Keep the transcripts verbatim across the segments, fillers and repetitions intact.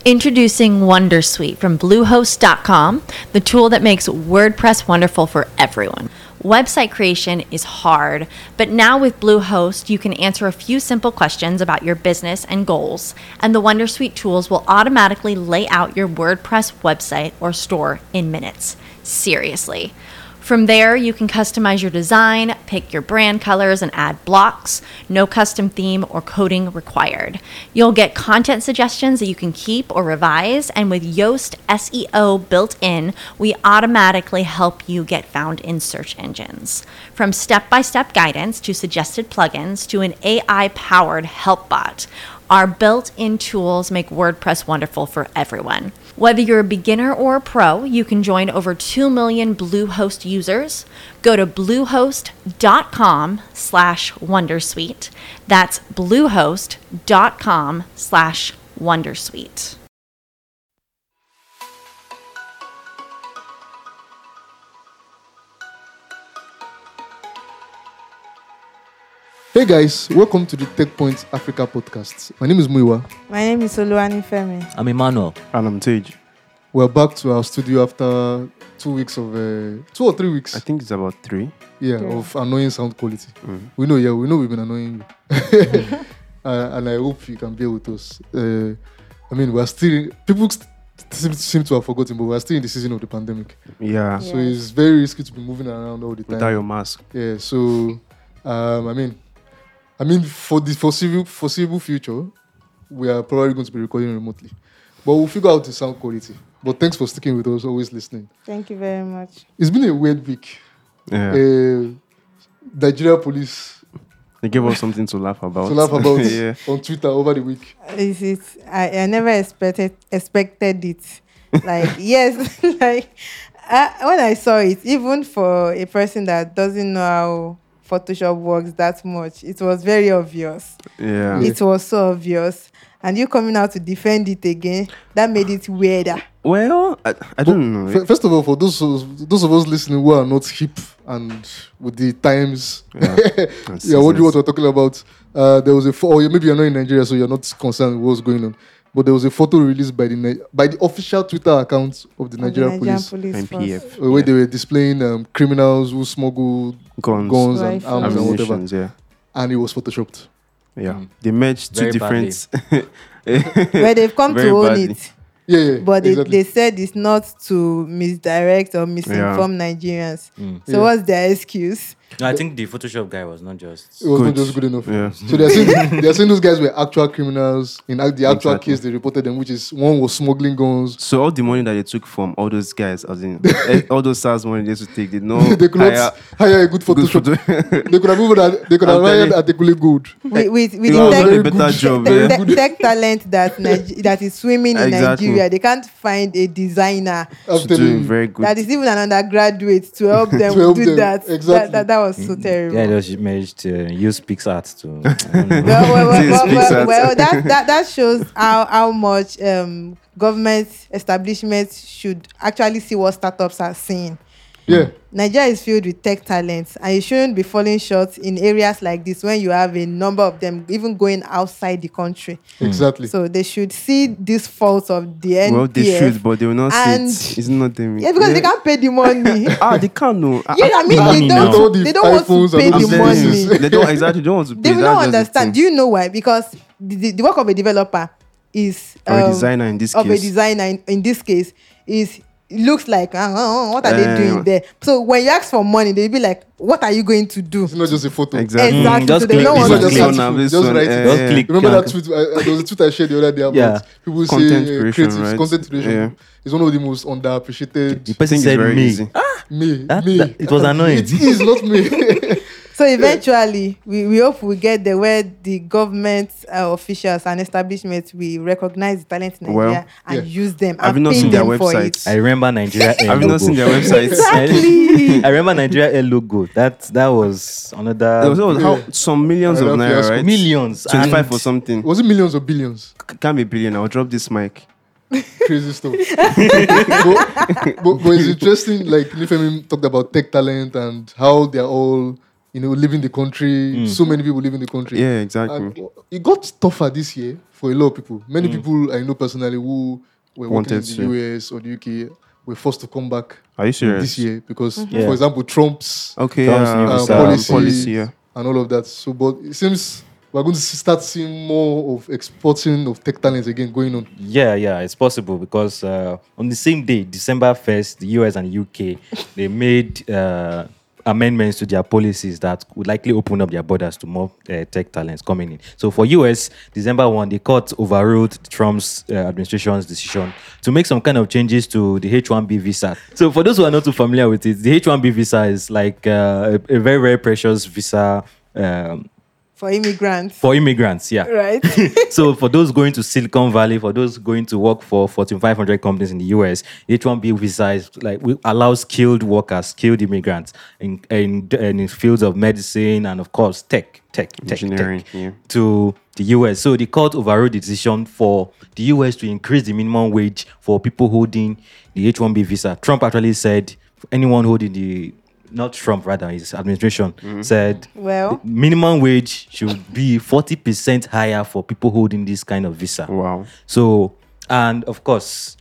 Introducing Wondersuite from Bluehost dot com, the tool that makes WordPress wonderful for everyone. Website creation is hard, but now with Bluehost, you can answer a few simple questions about your business and goals, and the Wondersuite tools will automatically lay out your WordPress website or store in minutes. Seriously. From there, you can customize your design, pick your brand colors, and add blocks. No custom theme or coding required. You'll get content suggestions that you can keep or revise, and with Yoast S E O built in, we automatically help you get found in search engines. From step-by-step guidance to suggested plugins to an A I-powered help bot, our built-in tools make WordPress wonderful for everyone. Whether you're a beginner or a pro, you can join over two million Bluehost users. Go to bluehost dot com slash wondersuite. That's bluehost dot com slash wondersuite. Hey guys, welcome to the Tech Point Africa podcast. My name is Muiwa. My name is Oluwani Femi. I'm Emmanuel. And I'm Tej. We're back to our studio after two weeks of, uh, two or three weeks. I think it's about three. Yeah, Yeah. of annoying sound quality. Mm. We know, yeah, we know we've been annoying you. uh, and I hope you can bear with us. Uh, I mean, we're still, people st- seem, seem to have forgotten, but we're still in the season of the pandemic. Yeah. So Yes. it's very risky to be moving around all the time. Without your mask. Yeah, so, um, I mean, I mean, for the foreseeable, foreseeable future, we are probably going to be recording remotely. But we'll figure out the sound quality. But thanks for sticking with us, always listening. Thank you very much. It's been a weird week. Yeah. Uh, Nigeria police They gave us something to laugh about. to laugh about Yeah. on Twitter over the week. Is it? I, I never expected expected it. Like yes, like I, when I saw it, even for a person that doesn't know how Photoshop works that much, it was very obvious. Yeah. Yeah. It was so obvious, and you coming out to defend it again, that made it weirder. Well, I, I don't know. F- First of all, for those of, those of us listening who are not hip and with the times, Yeah. yeah, what do you want we're talking about? Uh, there was a pho- or maybe you're not in Nigeria, so you're not concerned with what's going on. But there was a photo released by the Ni- by the official Twitter account of the Of the Nigerian Nigerian police, N P F. force. uh, where they were displaying um, criminals who smuggle Guns. guns and Rifles. arms and whatever, Ammunitions, yeah. and it was photoshopped. Yeah. Mm. They merged two Very different. Where they've come Very to own badly. it. Yeah, yeah. But they, exactly. they said it's not to misdirect or misinform Nigerians. Mm. So Yeah. what's their excuse? No, I think the Photoshop guy was not just. It was not Good. just good enough. Yeah. So they're saying they're saying those guys were actual criminals. In act- the actual Exactly. case, they reported them, which is one was smuggling guns. So all the money that they took from all those guys, as in eh, all those SARS money they used to take, they know they could not hire hire a good good Photoshop. photo. They could have even had, they could have I'm hired telling- Adekunle Gold. With, with, with He the was tech, doing a better job. the eh? te- tech talent that Nige- that is swimming in Exactly. Nigeria, they can't find a designer I'm She's telling doing you. very good. that is even an undergraduate to help them To help do them, that. exactly. That, that. That was so terrible. Yeah, they just managed to use PixArt to. I don't know. well, well, well, This well, speaks well, out. well, that, that that shows how how much um, government establishments should actually see what startups are seeing. Yeah, Nigeria is filled with tech talents, and you shouldn't be falling short in areas like this when you have a number of them even going outside the country. exactly. So they should see this fault of the N P F. Well, they should, but they will not and- see it. It's not them. Yeah, because they can't pay the money. Ah, they can't know. Ah, Yeah, I mean, money they now. don't, All the they don't want iPhones to and pay all the these I'm telling money. things. you, they don't exactly don't want to pay. They will That's not just the understand. Do thing. you know why? Because the, the, the work of a developer is Or a um, designer in this of case. a designer in, in this case is it looks like uh, uh, what are they Uh, doing there? So when you ask for money, they'll be like, "What are you going to do?" It's not just a photo. Exactly. Exactly. Mm, just so they click don't this It's want not to just see. one. article, Now, this just one, write eh, it. Just eh, click. Remember Can't- that tweet? Uh, there was a tweet I shared the other day about Yeah. people Content say uh, creation, creative right? content creation Yeah. is one of the most underappreciated. The I person think it's said very me. easy. Me, That- me. that- it was annoying. It is not me. So eventually, we, we hope we get there where the government uh, officials and establishments will recognize the talent in Well, Nigeria and yeah. use them Have you and not pay seen their them for it. websites? I remember Nigeria Air Have you logo. not seen their websites? Exactly. I remember Nigeria Air logo. That that was another There was, there was Yeah. how, some millions I of love naira, fiasco. right? millions. twenty-five and or something. Was it millions or billions? C- Can't be billion. I'll drop this mic. Crazy stuff. but, but, but it's interesting, like Nifemi talked about tech talent and how they're all you know, leaving the country. So many people leaving the country. Yeah, exactly. And it got tougher this year for a lot of people. Many people I know personally who were working Wanted in the to. U S or the U K were forced to come back Are you serious? this year because, Yeah. for example, Trump's Okay, Trump's yeah, new uh, visa policy, policy, yeah. and all of that. So, but it seems we're going to start seeing more of exporting of tech talents again going on. Yeah, yeah, it's possible because uh, on the same day, December first, the U S and U K, they made uh, amendments to their policies that would likely open up their borders to more uh, tech talents coming in. So for U S, December first, the court overruled Trump's uh, administration's decision to make some kind of changes to the H one B visa. So for those who are not too familiar with it, the H one B visa is like uh, a, a very, very precious visa um, For immigrants. for immigrants, yeah. Right. So for those going to Silicon Valley, for those going to work for Fortune five hundred companies in the U S, H one B visa is like we allow skilled workers, skilled immigrants in in, in fields of medicine and of course tech, tech, tech, Engineering, tech, yeah. to the U S. So the court overruled the decision for the U S to increase the minimum wage for people holding the H one B visa. Trump actually said anyone holding the not Trump, rather, his administration said Well, minimum wage should be forty percent higher for people holding this kind of visa. Wow. So, and of course,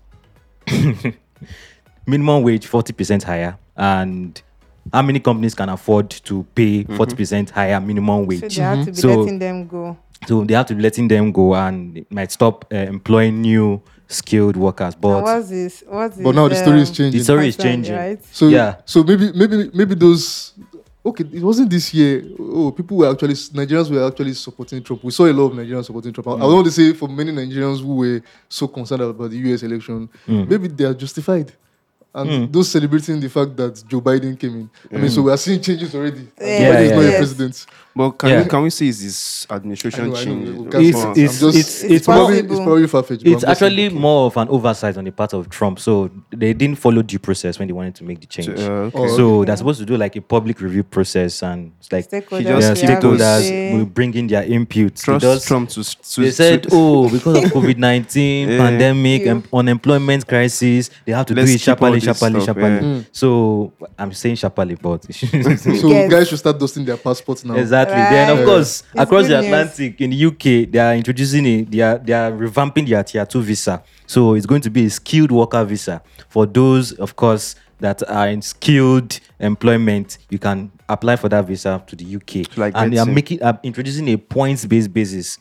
minimum wage forty percent higher. And how many companies can afford to pay forty percent higher minimum so wage? they have to be So- letting them go. So they have to be letting them go and it might stop uh, employing new skilled workers. And But what's this? What's this? But now the story is um, changing. the story is concern, changing. right? So Yeah. So maybe maybe maybe those. Okay, it wasn't this year. Oh, people were actually Nigerians were actually supporting Trump. We saw a lot of Nigerians supporting Trump. I I want to say for many Nigerians who were so concerned about the U S election, maybe they are justified. And those celebrating the fact that Joe Biden came in. I mean, so we are seeing changes already. And Yeah, Joe Biden is yeah, not yeah. a president. But can Yeah. we can we say is this administration I know, I know, change? we can't It's- say it's- I'm just- it's- it's it's probably possible. it's probably far-fetched. but it's I'm just saying, actually okay. more of an oversight on the part of Trump. So they didn't follow due process when they wanted to make the change. Uh, okay. Oh, So okay. they're supposed to do like a public review process and it's like Stakeholders, just yeah, we have to stakeholders say- will bring in their inputs. They Trust just- Trump to, to they said, to, oh, because of COVID nineteen, Yeah. pandemic, You- and unemployment crisis, they have to Let's do it keep all sharply, this sharply, stuff, sharply. yeah. So I'm saying sharply, but So Yes. guys should start dusting their passports now. exactly. Then of Right. course, It's across the good news. Atlantic in the U K, they are introducing it. They are they are revamping their tier two visa. So it's going to be a skilled worker visa for those, of course, that are in skilled employment. You can apply for that visa to the U K, Like and they are Betty. making uh, introducing a points based basis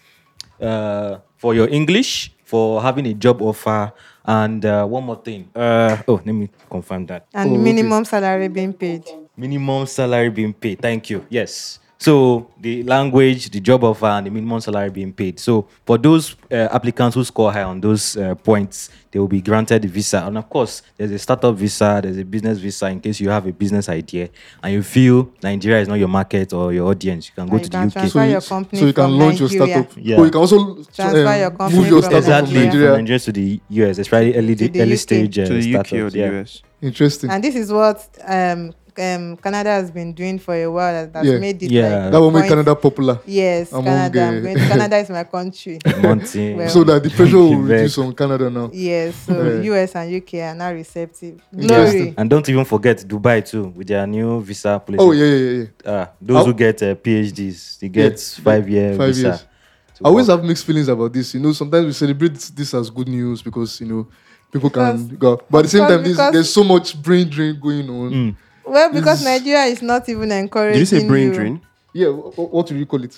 uh, for your English, for having a job offer, and uh, one more thing. Uh, oh, let me confirm that. And Oh, okay. minimum salary being paid. Minimum salary being paid. Thank you. Yes. So the language, the job offer, and the minimum salary being paid. So for those uh, applicants who score high on those uh, points, they will be granted the visa. And of course, there's a startup visa, there's a business visa in case you have a business idea and you feel Nigeria is not your market or your audience. You can go And to you the can U K. transfer So you, your company so you can from launch your Nigeria. startup. Yeah. Or you can also Transfer um, your company move your from startup Exactly, from from Nigeria. Nigeria to the U S, especially early, To the early U K. stage uh, to the U K or startups. the Yeah. U S. Interesting. And this is what um, um, Canada has been doing for a while. That has Yeah. made it Yeah. like That will make point- Canada popular. Yes, among, Canada. uh, I'm going to, Canada is my country. Monty. Well, So that the pressure will Quebec. reduce on Canada now. Yes, so Yeah. U S and U K are now receptive. Interesting. Glory. And don't even forget Dubai too, with their new visa policy. Oh yeah, yeah, yeah. yeah. Uh, those Oh. who get uh, PhDs, they get Yeah. five year Five visa. years. to I always work. have mixed feelings about this. You know, sometimes we celebrate this as good news because you know people can Because- go. But at the same because- time, this, because- there's so much brain drain going on. Mm. Well, because Is- Nigeria is not even encouraging Did you say brain you. drain? Yeah, wh- what do you call it?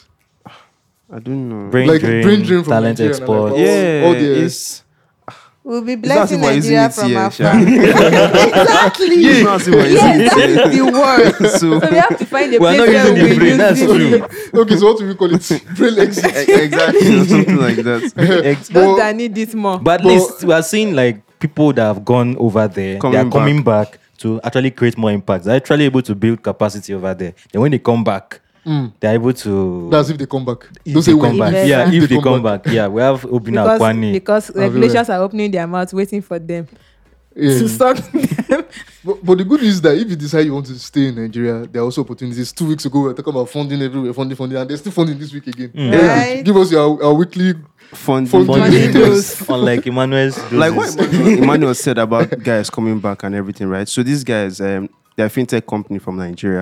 I don't know. Brain Like drain, brain drain from talent Nigeria and export. all- yeah, all the- it's, We'll be it's not as blessing if we're using Nigeria it from here, afar. Sha. Exactly. It's not as if we're using Yes, it that's here. the word. So So we have to find a We're place not where using the we brain, use that's it. true. Okay, so what do we call it? Brain exit. e- exactly or something like that. Ex- Well, Those that need it more. but at But- least we are seeing like people that have gone over there, they Coming are coming back. to actually create more impact. They're actually able to build capacity over there. And when they come back, Mm. they're able to. That's if they come back. if Don't say they when. come back. Invest. Yeah, If if they come back. Yeah, we have Obina because, Akwani. because Everywhere. regulations are opening their mouths waiting for them Yeah. to suck them. But, but the good news is that if you decide you want to stay in Nigeria, there are also opportunities. Two weeks ago, we were talking about funding everywhere, funding, funding, and there's still funding this week again. Mm. Yeah. Right. Give us your our weekly. Funding. Funding. Funding Funding. those. Unlike Emmanuel's. Like what doses. Emmanuel, Emmanuel said about guys coming back and everything, right? So these guys, um, they're a fintech company from Nigeria,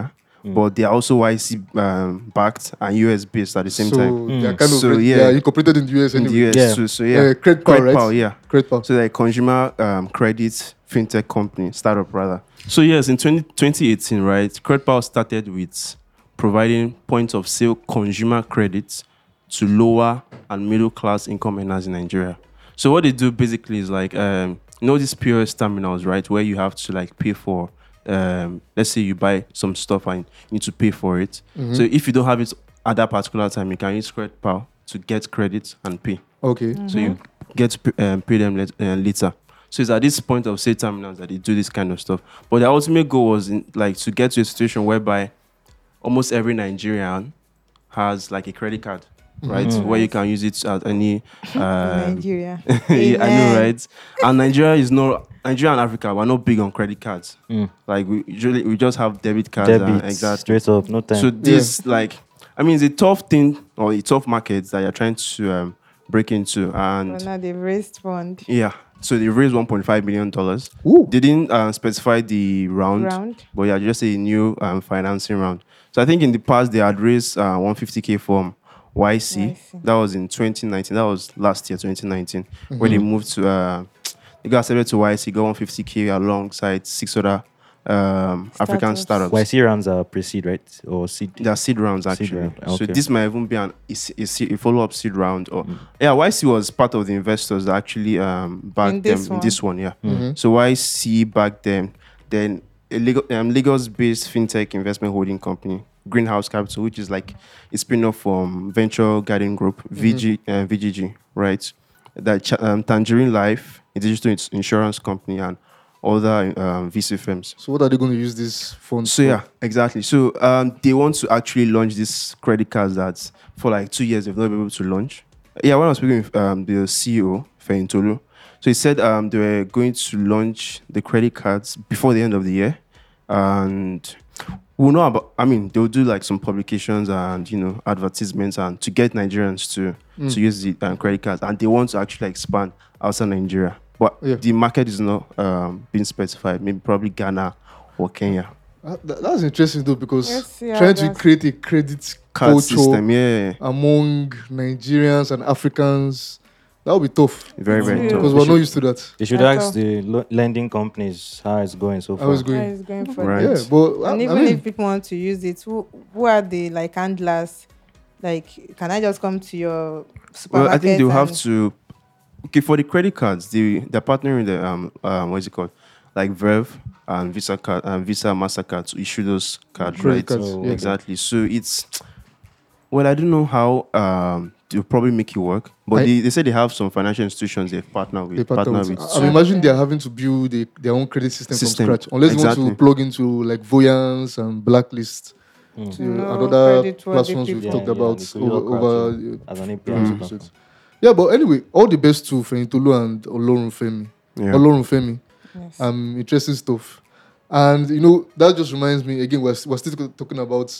but they are also Y C um, backed and U S based at the same so time. they're kind of So, re- yeah. they are incorporated in the U S In anyway. the U S, Yeah. so, so yeah, Uh, Credit Power, right? Power, yeah. Credit Power. So like consumer um, credit fintech company, startup rather. So yes, in twenty, twenty eighteen, right, CreditPower started with providing point of sale consumer credits to lower and middle class income earners in Nigeria. So what they do basically is like um, you know these P O S terminals, right, where you have to like pay for um, let's say you buy some stuff and you need to pay for it. Mm-hmm. So if you don't have it at that particular time, you can use CreditPower to get credit and pay. Okay. So you get to pay, um, pay them let, uh, later. So it's at this point of sale terminals that they do this kind of stuff. But the ultimate goal was in, like to get to a situation whereby almost every Nigerian has like a credit card, right? Mhm. Where you can use it at any. Um, Nigeria. yeah, I know, Amen. right? And Nigeria is not Nigeria and Africa. We're not big on credit cards. Mm. Like we usually we just have debit cards. Debit, and exactly. straight up, no time. So this like, I mean, it's a tough thing or a tough market that you're trying to um, break into, and But now they've raised fund yeah. So they raised one point five million dollars. Ooh. They didn't uh, specify the round, round. but yeah, just a new um, financing round. So I think in the past they had raised uh, one hundred fifty K from Y C. Y C. That was in twenty nineteen. That was last year, twenty nineteen, where they moved to. Uh, they got accepted to Y C, got one hundred fifty K alongside six other um, African Startups. startups. Y C rounds are pre-seed, right? Or seed? They are seed rounds Seed actually. round, So okay. this might even be an a, se- a, se- a follow-up seed round. Or yeah, Y C was part of the investors that actually um backed In them this in one. this one. Yeah. Mhm. So Y C backed them. Then a Lagos, um, Lagos-based fintech investment holding company, Greenhouse Capital, which is like a spin-off from Venture Garden Group, V G, uh, V G G, right? That Ch- um, Tangerine Life, a digital ins- insurance company, and other um, V C firms. So what are they going to use this funds So for? yeah, exactly. So um, they want to actually launch this credit cards that for like two years they've not been able to launch. Yeah, when I was speaking with um, the C E O, Feyintolu, so he said um, they were going to launch the credit cards before the end of the year, and we'll know about. I mean, they'll do like some publications and you know advertisements and to get Nigerians to to use the um, credit cards, and they want to actually expand outside Nigeria. But Yeah. the market is not um, being specified. Maybe probably Ghana or Kenya. Uh, that- that's interesting though, because Let's see how trying to that's- create a credit Card culture system, yeah, among Nigerians and Africans, that would be tough very very Yeah. tough. because we're not used to that. They should That's ask all. the lo- lending companies how it's going so far. How is How going? is going for Right. that? Yeah, but I, And I even mean, if people want to use it, who who are the like handlers? Like, can I just come to your supermarket? Well, I think they'll have and- to. Okay, for the credit cards, they they're partnering with the um um what's it called, like Verve and Visa card and Visa Mastercard to issue those cards, Credit right? cards, So- yeah. Exactly. So it's well, I don't know how um they'll probably make it work, but I- they, they say they have some financial institutions they've partnered with. They partner with- with. I- So- I imagine Okay. they're having to build a, their own credit system, System. from scratch, unless they want Exactly. to plug into like Voyance and Blacklist, Mm. to No other creditworthy platforms we've people. talked Yeah, yeah, about they could use over, your over card uh, As an A P I. previous also. episodes. Yeah, but anyway, all the best to Feyintolu and Olorunfemi. yeah. Olorunfemi. Yes. Um, interesting stuff. And you know that just reminds me again. We're, we're still talking about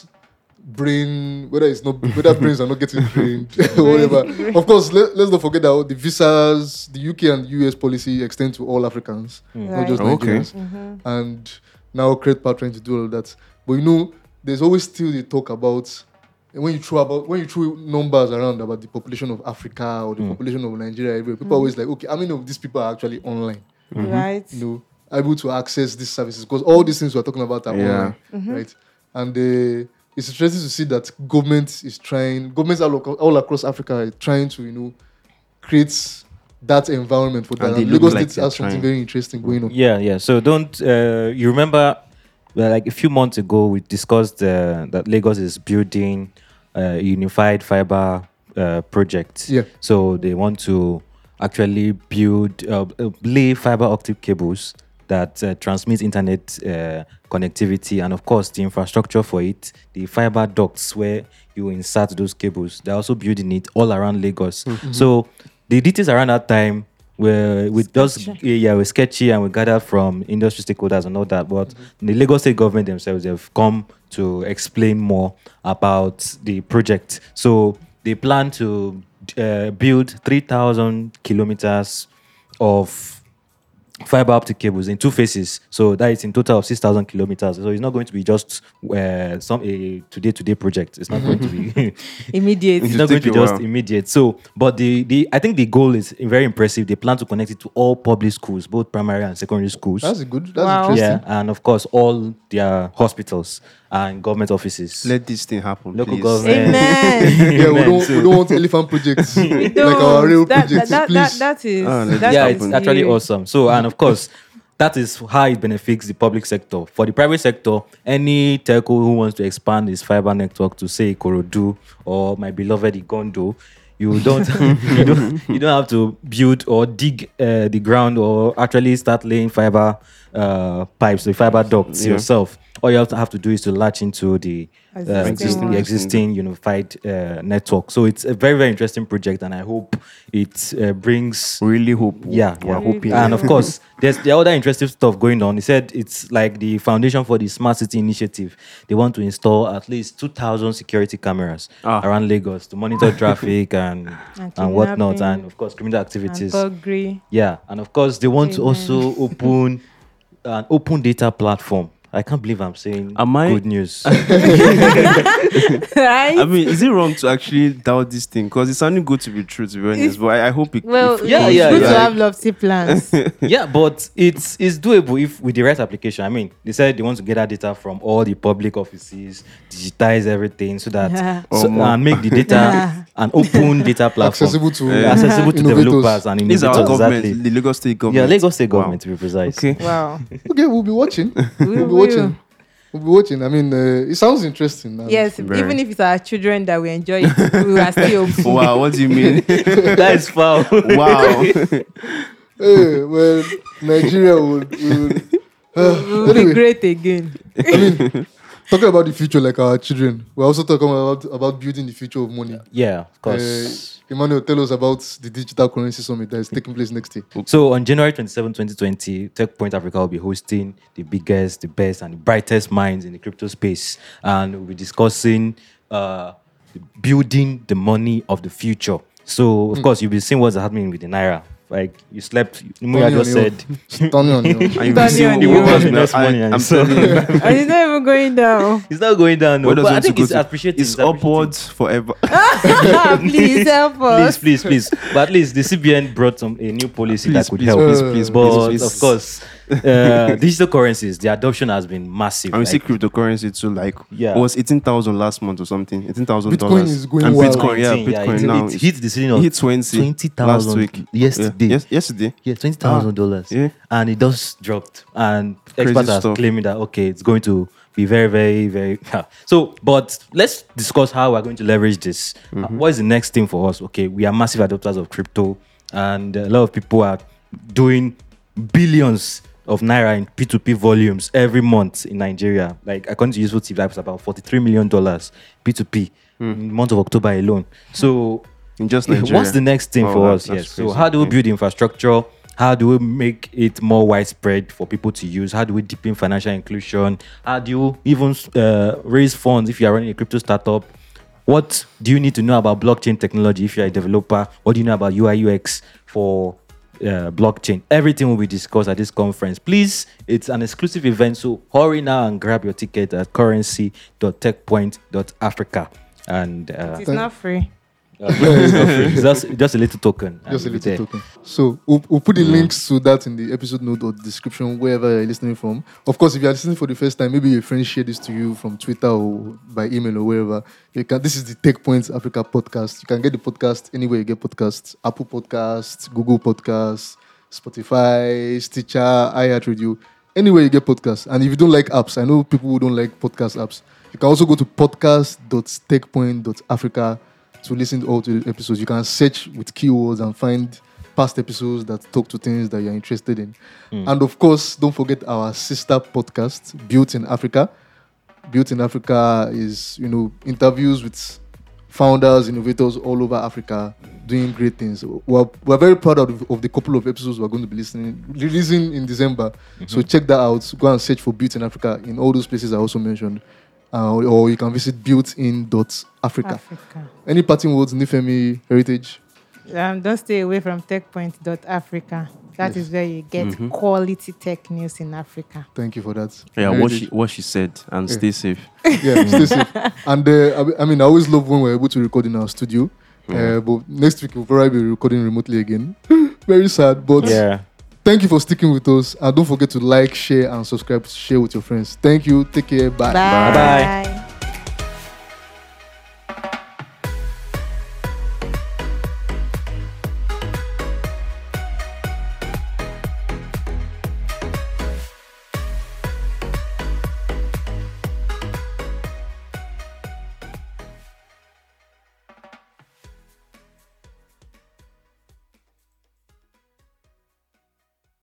brain, whether it's not whether brains are not getting trained or whatever. Of course, let, let's not forget that the visas, the U K and U S policy extend to all Africans, not Right. just Okay. Nigerians. Mhm. And now CreditPower trying to do all of that. But you know, there's always still the talk about when you throw about when you throw numbers around about the population of Africa or the population of Nigeria. everywhere, People are always like, okay, how many of these people are actually online? Right. You know, able to access these services because all these things we're talking about are Yeah. online, right? And uh, it's interesting to see that government is trying, governments all, aco- all across Africa are trying to, you know, create that environment for that. And they And look Lagos like State they're has something trying. very interesting going on. Yeah, yeah. So don't uh, you remember? Well, like a few months ago, we discussed uh, that Lagos is building a unified fiber uh, project. Yeah. So they want to actually build uh, uh, lay fiber optic cables that uh, transmit internet uh, connectivity, and of course the infrastructure for it, the fiber ducts where you insert those cables. They're also building it all around Lagos. So the details around that time were with just Sketchy. yeah, we're sketchy and we gathered from industry stakeholders and all that. But the Lagos State government themselves have come to explain more about the project. So they plan to uh, build three thousand kilometers of fiber optic cables in two phases. So that is in total of six thousand kilometers. So it's not going to be just uh, some a today today project. It's not going to be Immediate. it's not going to take be a just while. immediate. So, but the the I think the goal is very impressive. They plan to connect it to all public schools, both primary and secondary schools. That's good. That's Wow. interesting. Yeah, and of course all their hospitals and government offices. Let this thing happen. Local please. government. Amen. Yeah, we Amen. don't, So- we don't want elephant projects like No, our real that, projects, that, that, please. that, that is. Ah, let that yeah, is it's actually serious. awesome. So, and of course, that is how it benefits the public sector. For the private sector, any telco who wants to expand his fiber network to say Ikorodu or my beloved Igondo, you don't, you don't, you don't have to build or dig uh, the ground or actually start laying fiber uh, pipes, the fiber ducts Yeah. yourself. All you have to have to do is to latch into the uh, Existing the one. existing unified uh, network. So it's a very very interesting project, and I hope it uh, brings Really hope. yeah, we're yeah. hoping. And of course, there's the other interesting stuff going on. He said it's like the foundation for the smart city initiative. They want to install at least two thousand security cameras Ah. around Lagos to monitor traffic and And and whatnot, kidnapping. and of course criminal And activities. thuggery. Yeah, and of course they want to Amen. also open an open data platform. I can't believe I'm saying Am I- good news. Right? I mean, is it wrong to actually doubt this thing? Because it's sounding good to be true, to be honest. But I, I hope it. well, if- Yeah, it's yeah, good yeah. to have lofty plans. Yeah, but it's it's doable if with the right application. I mean, they said they want to gather data from all the public offices, digitize everything so that Yeah. so, Omo. and make the data an open data platform Accessible to Yeah. accessible to innovators. developers and These are innovators. our government, Exactly. the Lagos State Yeah, government. Lagos State Wow. government to be precise. Okay. Wow. Okay, we'll be watching. We We'll be will. watching. We'll be watching. I mean, uh, it sounds interesting. and- Yes, Very. even if it's our children that we enjoy it, we are still hopeful. Wow, what do you mean? That is foul. Wow. Hey, well, Nigeria would. would uh, We'll be anyway, great again. I mean, talking about the future like our children, we're also talking about, about building the future of money. Yeah, of Uh, course. Emmanuel, tell us about the Digital Currency Summit that is taking place next year. So on January twenty-seventh, twenty twenty, Tech Point Africa will be hosting the biggest, the best, and the brightest minds in the crypto space, and we'll be discussing uh, building the money of the future. So of course you'll be seeing what's happening with the naira. Like you slept, Muya Money just on you. said, Stunning on you. And you've Don't been seeing you what know. was- Invest I- money and I'm so- telling you. And it's not even going down. it's not going down. No, Where does but I want think to go it's to? appreciated. It's upwards forever. Please help Please, us. please, please. But at least the C B N brought some a new policy Please, that could please, help. please, please, but please, please. of course, uh, digital currencies, the adoption has been massive. And we see like- cryptocurrency too, like Yeah. it was eighteen thousand last month or something. Eighteen thousand Bitcoin dollars. is going and wild. Bitcoin, yeah, nineteen, Bitcoin it, now. it hit the ceiling of it hit twenty twenty last thousand week. yesterday. Yeah. Yes, yesterday. Yeah, twenty thousand dollars. Yeah. And it just dropped. And Crazy experts are stuff. claiming that okay, it's going to be very, very, very so. But let's discuss how we're going to leverage this. Uh, what is the next thing for us? Okay, we are massive adopters of crypto, and a lot of people are doing billions of naira in P two P volumes every month in Nigeria. Like according to Useful T V, it's about forty-three million dollars P two P in the month of October alone. So In just Nigeria. what's the next thing Wow, for that- us? that's Yes. So crazy. how do we Yeah. build infrastructure? How do we make it more widespread for people to use? How do we deepen financial inclusion? How do you even uh, raise funds if you are running a crypto startup? What do you need to know about blockchain technology if you're a developer? What do you know about U I U X for uh, blockchain? Everything will be discussed at this conference. Please, it's an exclusive event, so hurry now and grab your ticket at currency dot techpoint dot africa. And uh, It's not free. uh, it's not free. It's just, just a little token. and Just a it'll be little there. token. So we'll, we'll put the links to that in the episode note or the description wherever you're listening from. Of course, if you're listening for the first time, maybe your friend shared this to you from Twitter or by email or wherever. You can. This is the Tech Points Africa podcast. You can get the podcast anywhere you get podcasts: Apple Podcasts, Google Podcasts, Spotify, Stitcher, iHeartRadio, anywhere you get podcasts. And if you don't like apps, I know people who don't like podcast apps. You can also go to podcast dot techpoint dot africa to listen to all to the episodes. You can search with keywords and find past episodes that talk to things that you're interested in. And of course, don't forget our sister podcast, Built in Africa. Built in Africa is, you know, interviews with founders, innovators all over Africa doing great things. We're, we're very proud of, of the couple of episodes we're going to be listening, releasing in December. So check that out. Go and search for Built in Africa in all those places I also mentioned. Uh, or you can visit built in dot africa. Africa. Any parting words, Nifemi Heritage? Um, don't stay away from techpoint dot africa. That is where you get Mhm. quality tech news in Africa. Thank you for that. Yeah, Very what good. she what she said, and Yeah. stay safe. Yeah, stay safe. And uh, I be- I mean, I always love when we're able to record in our studio. Uh, but next week we'll probably be recording remotely again. Very sad, but Yeah. thank you for sticking with us. And don't forget to like, share, and subscribe. Share with your friends. Thank you. Take care. Bye. Bye. Bye-bye.